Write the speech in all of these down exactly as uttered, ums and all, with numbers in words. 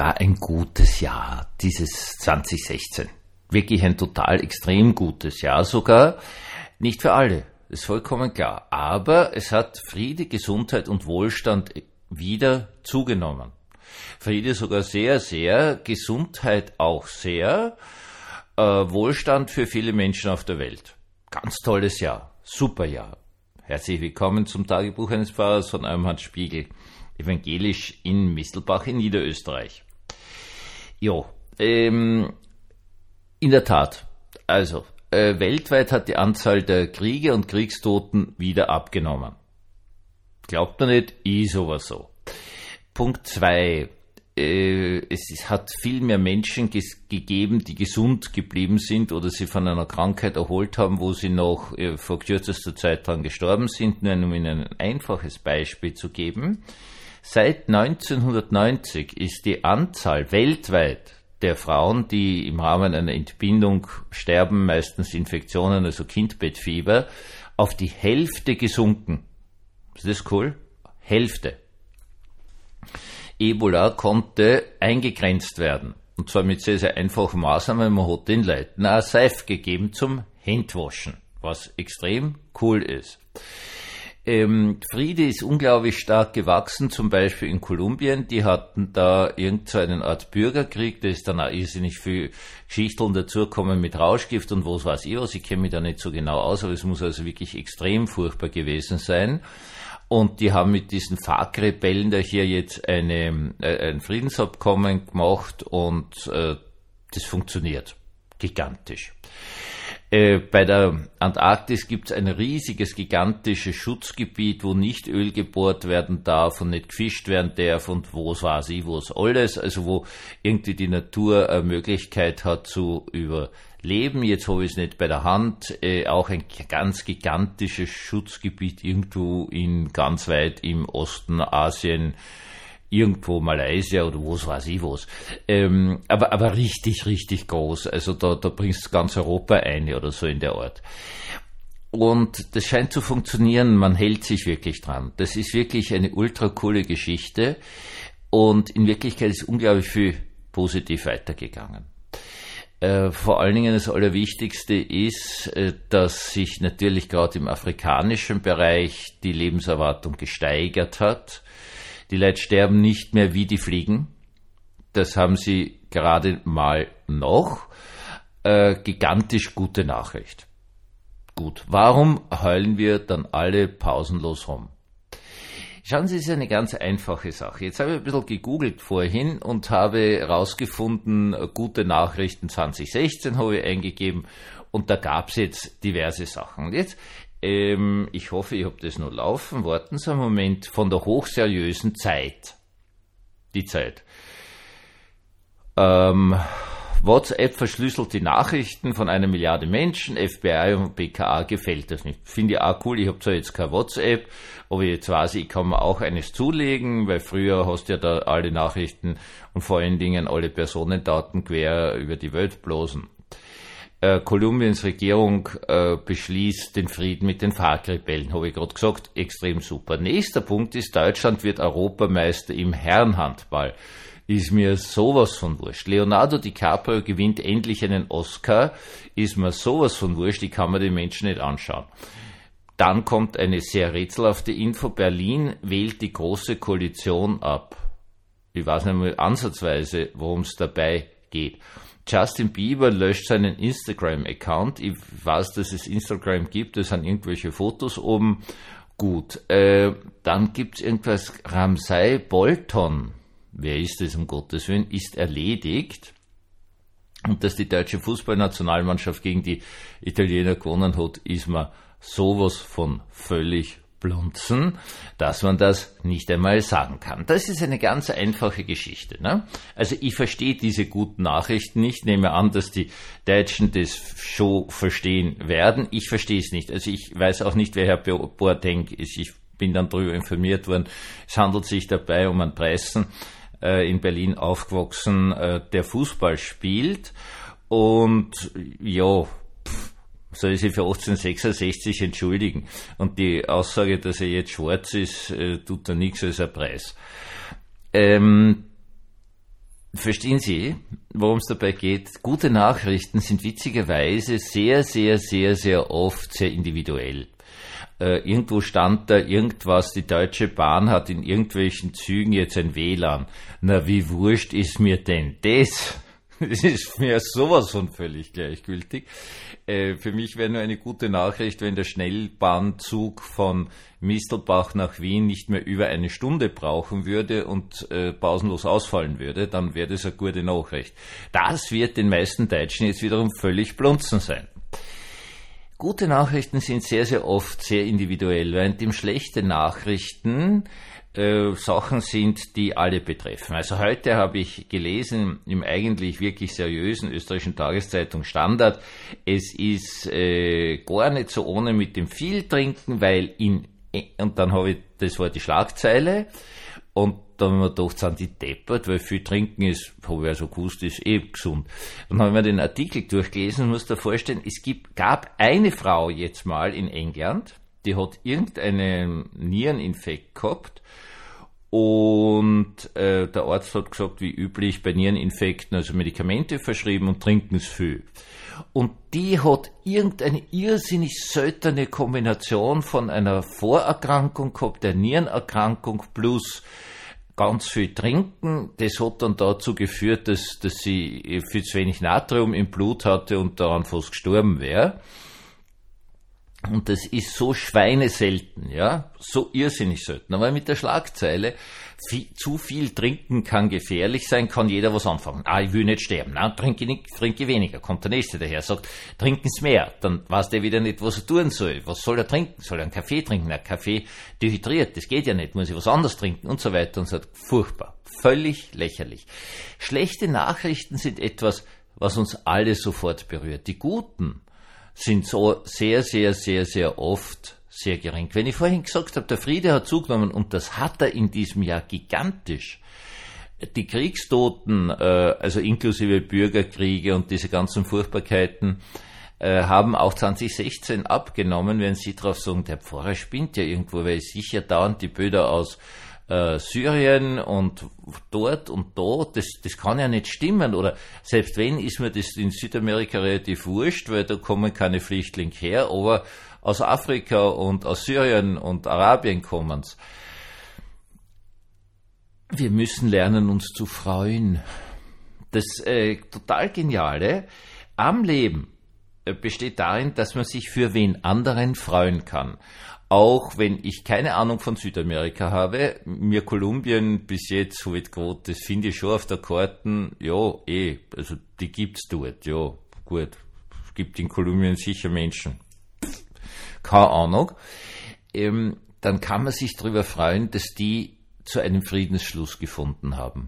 war ein gutes Jahr, dieses zwanzig sechzehn. Wirklich ein total extrem gutes Jahr sogar. Nicht für alle, ist vollkommen klar. Aber es hat Friede, Gesundheit und Wohlstand wieder zugenommen. Friede sogar sehr, sehr, Gesundheit auch sehr, äh, Wohlstand für viele Menschen auf der Welt. Ganz tolles Jahr, super Jahr. Herzlich willkommen zum Tagebuch eines Pfarrers von eurem Hans Spiegel, evangelisch in Mistelbach in Niederösterreich. Jo, ähm, in der Tat, also äh, weltweit hat die Anzahl der Kriege und Kriegstoten wieder abgenommen. Glaubt man nicht, ist aber so. Punkt zwei. Äh, es hat viel mehr Menschen ges- gegeben, die gesund geblieben sind oder sie von einer Krankheit erholt haben, wo sie noch äh, vor kürzester Zeit dran gestorben sind. Nur um Ihnen ein einfaches Beispiel zu geben. Seit neunzehnhundertneunzig ist die Anzahl weltweit der Frauen, die im Rahmen einer Entbindung sterben, meistens Infektionen, also Kindbettfieber, auf die Hälfte gesunken. Ist das cool? Hälfte. Ebola konnte eingegrenzt werden. Und zwar mit sehr, sehr einfachen Maßnahmen. Man hat den Leuten auch Seife gegeben zum Händwaschen, was extrem cool ist. Ähm, Friede ist unglaublich stark gewachsen, zum Beispiel in Kolumbien. Die hatten da irgendeine Art Bürgerkrieg, da ist dann auch irrsinnig viel Geschichten dazugekommen mit Rauschgift und was weiß ich was. Ich kenne mich da nicht so genau aus, aber es muss also wirklich extrem furchtbar gewesen sein. Und die haben mit diesen FARC-Rebellen da hier jetzt eine, äh, ein Friedensabkommen gemacht und äh, das funktioniert gigantisch. Äh, bei der Antarktis gibt's ein riesiges, gigantisches Schutzgebiet, wo nicht Öl gebohrt werden darf und nicht gefischt werden darf und wo es weiß ich, wo es alles, also wo irgendwie die Natur eine Möglichkeit hat zu überleben. Jetzt habe ich es nicht bei der Hand, äh, auch ein ganz gigantisches Schutzgebiet irgendwo in ganz weit im Osten Asien, irgendwo Malaysia oder was weiß ich was. Ähm, aber, aber richtig, richtig groß. Also da, da bringst du ganz Europa ein oder so in der Art. Und das scheint zu funktionieren. Man hält sich wirklich dran. Das ist wirklich eine ultra coole Geschichte. Und in Wirklichkeit ist unglaublich viel positiv weitergegangen. Äh, vor allen Dingen das Allerwichtigste ist, äh, dass sich natürlich gerade im afrikanischen Bereich die Lebenserwartung gesteigert hat. Die Leute sterben nicht mehr wie die Fliegen. Das haben sie gerade mal noch. Äh, gigantisch gute Nachricht. Gut, warum heulen wir dann alle pausenlos rum? Schauen Sie, es ist eine ganz einfache Sache. Jetzt habe ich ein bisschen gegoogelt vorhin und habe herausgefunden, gute Nachrichten zwanzig sechzehn habe ich eingegeben und da gab es jetzt diverse Sachen. Und jetzt Ähm, ich hoffe, ich habe das noch laufen. Warten Sie einen Moment. Von der hochseriösen Zeit. Die Zeit. Ähm, WhatsApp verschlüsselt die Nachrichten von einer Milliarde Menschen. F B I und B K A gefällt das nicht. Finde ich auch cool. Ich habe zwar jetzt kein WhatsApp, aber jetzt weiß ich, ich kann mir auch eines zulegen, weil früher hast du ja da alle Nachrichten und vor allen Dingen alle Personendaten quer über die Welt bloßen. Äh, Kolumbiens Regierung äh, beschließt den Frieden mit den FARC-Rebellen, habe ich gerade gesagt, extrem super. Nächster Punkt ist, Deutschland wird Europameister im Herrenhandball. Ist mir sowas von wurscht. Leonardo DiCaprio gewinnt endlich einen Oscar, ist mir sowas von wurscht, die kann man den Menschen nicht anschauen. Dann kommt eine sehr rätselhafte Info, Berlin wählt die Große Koalition ab. Ich weiß nicht mal ansatzweise, worum es dabei geht. Justin Bieber löscht seinen Instagram-Account. Ich weiß, dass es Instagram gibt, da sind irgendwelche Fotos oben. Gut, äh, dann gibt's irgendwas, Ramsay Bolton, wer ist das um Gottes Willen, ist erledigt. Und dass die deutsche Fußballnationalmannschaft gegen die Italiener gewonnen hat, ist mir sowas von völlig blunzen, dass man das nicht einmal sagen kann. Das ist eine ganz einfache Geschichte. Ne? Also ich verstehe diese guten Nachrichten nicht, nehme an, dass die Deutschen das schon verstehen werden. Ich verstehe es nicht. Also ich weiß auch nicht, wer Herr Boateng ist. Ich bin dann darüber informiert worden. Es handelt sich dabei um einen Preisen, äh, in Berlin aufgewachsen, äh, der Fußball spielt. Und ja, soll ich sich für achtzehnhundertsechsundsechzig entschuldigen. Und die Aussage, dass er jetzt schwarz ist, äh, tut da nichts als ein Preis. Ähm, Verstehen Sie, worum es dabei geht? Gute Nachrichten sind witzigerweise sehr, sehr, sehr, sehr oft sehr individuell. Äh, irgendwo stand da irgendwas, die Deutsche Bahn hat in irgendwelchen Zügen jetzt ein W L A N. Na, wie wurscht ist mir denn das? Das ist mir sowas von völlig gleichgültig. Äh, für mich wäre nur eine gute Nachricht, wenn der Schnellbahnzug von Mistelbach nach Wien nicht mehr über eine Stunde brauchen würde und äh, pausenlos ausfallen würde, dann wäre das eine gute Nachricht. Das wird den meisten Deutschen jetzt wiederum völlig blunzen sein. Gute Nachrichten sind sehr, sehr oft sehr individuell, während dem schlechte Nachrichten Äh, Sachen sind, die alle betreffen. Also heute habe ich gelesen im eigentlich wirklich seriösen österreichischen Tageszeitung Standard, es ist äh, gar nicht so ohne mit dem viel trinken, weil in, und dann habe ich, das war die Schlagzeile, und dann haben wir gedacht, sind die deppert, weil viel trinken ist, habe ich also gewusst, ist eh gesund. Dann habe ich mir den Artikel durchgelesen und muss dir vorstellen, es gibt, gab eine Frau jetzt mal in England, die hat irgendeinen Niereninfekt gehabt, und äh, der Arzt hat gesagt, wie üblich bei Niereninfekten, also Medikamente verschrieben und trinken es viel. Und die hat irgendeine irrsinnig seltene Kombination von einer Vorerkrankung gehabt, der Nierenerkrankung plus ganz viel trinken. Das hat dann dazu geführt, dass, dass sie viel zu wenig Natrium im Blut hatte und daran fast gestorben wäre. Und das ist so schweineselten, ja, so irrsinnig selten. Aber mit der Schlagzeile, viel, zu viel trinken kann gefährlich sein, kann jeder was anfangen. Ah, ich will nicht sterben. Na, trinke nicht, trinke weniger. Kommt der Nächste daher, sagt, trinken's mehr. Dann weiß der wieder nicht, was er tun soll. Was soll er trinken? Soll er einen Kaffee trinken? Ein Kaffee dehydriert, das geht ja nicht, muss ich was anderes trinken und so weiter und so. Furchtbar. Völlig lächerlich. Schlechte Nachrichten sind etwas, was uns alle sofort berührt. Die guten sind so sehr, sehr, sehr, sehr oft sehr gering. Wenn ich vorhin gesagt habe, der Friede hat zugenommen, und das hat er in diesem Jahr gigantisch. Die Kriegstoten, äh, also inklusive Bürgerkriege und diese ganzen Furchtbarkeiten, äh, haben auch zwanzig sechzehn abgenommen, wenn Sie drauf sagen, der Pfarrer spinnt ja irgendwo, weil ich sicher dauernd die Bilder aus äh, Syrien und dort und da, das, das kann ja nicht stimmen. Oder selbst wenn, ist mir das in Südamerika relativ wurscht, weil da kommen keine Flüchtlinge her, aber aus Afrika und aus Syrien und Arabien kommen's. Wir müssen lernen, uns zu freuen. Das äh, total Geniale am Leben äh, besteht darin, dass man sich für wen anderen freuen kann. Auch wenn ich keine Ahnung von Südamerika habe, mir Kolumbien bis jetzt so weit gut, das finde ich schon auf der Karten, ja, eh, also die gibt's dort, ja, gut, es gibt in Kolumbien sicher Menschen, keine Ahnung, ähm, dann kann man sich darüber freuen, dass die zu einem Friedensschluss gefunden haben.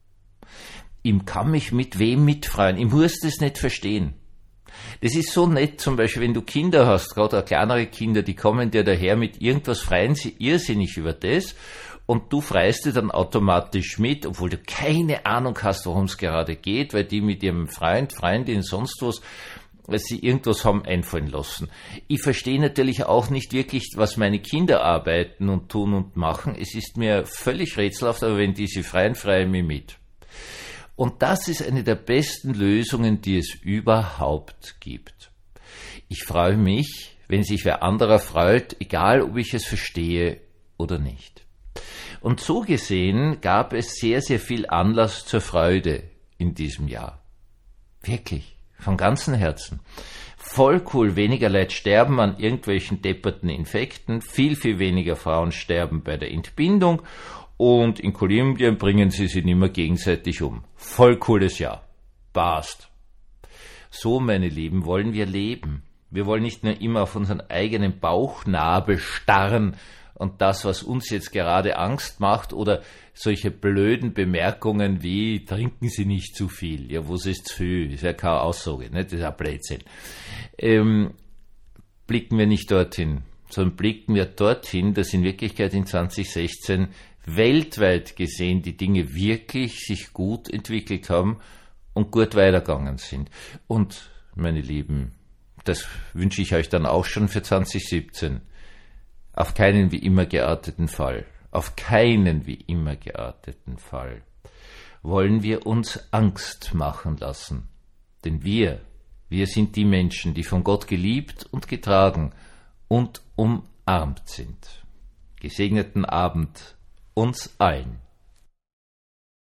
Ich kann mich mit wem mitfreuen, ich muss das nicht verstehen. Das ist so nett, zum Beispiel, wenn du Kinder hast, gerade auch kleinere Kinder, die kommen dir daher mit irgendwas, freuen sie irrsinnig über das, und du freust dir dann automatisch mit, obwohl du keine Ahnung hast, worum es gerade geht, weil die mit ihrem Freund, Freundin, sonst was, weil sie irgendwas haben einfallen lassen. Ich verstehe natürlich auch nicht wirklich, was meine Kinder arbeiten und tun und machen. Es ist mir völlig rätselhaft, aber wenn die sich freuen, freue ich mich mit. Und das ist eine der besten Lösungen, die es überhaupt gibt. Ich freue mich, wenn sich wer anderer freut, egal ob ich es verstehe oder nicht. Und so gesehen gab es sehr, sehr viel Anlass zur Freude in diesem Jahr. Wirklich, von ganzem Herzen. Voll cool, weniger Leute sterben an irgendwelchen depperten Infekten, viel, viel weniger Frauen sterben bei der Entbindung, und in Kolumbien bringen sie sich nicht mehr gegenseitig um. Voll cooles Jahr. Passt. So, meine Lieben, wollen wir leben. Wir wollen nicht nur immer auf unseren eigenen Bauchnabel starren und das, was uns jetzt gerade Angst macht, oder solche blöden Bemerkungen wie, trinken Sie nicht zu viel. Ja, was ist zu viel? Ist ja keine Aussage, ne? Das ist ein Blödsinn. Ähm, blicken wir nicht dorthin, sondern blicken wir dorthin, dass in Wirklichkeit in zwanzig sechzehn weltweit gesehen die Dinge wirklich sich gut entwickelt haben und gut weitergegangen sind. Und, meine Lieben, das wünsche ich euch dann auch schon für zwanzig siebzehn. Auf keinen wie immer gearteten Fall. Auf keinen wie immer gearteten Fall. wollen wir uns Angst machen lassen. Denn wir, wir sind die Menschen, die von Gott geliebt und getragen und umarmt sind. Gesegneten Abend uns allen.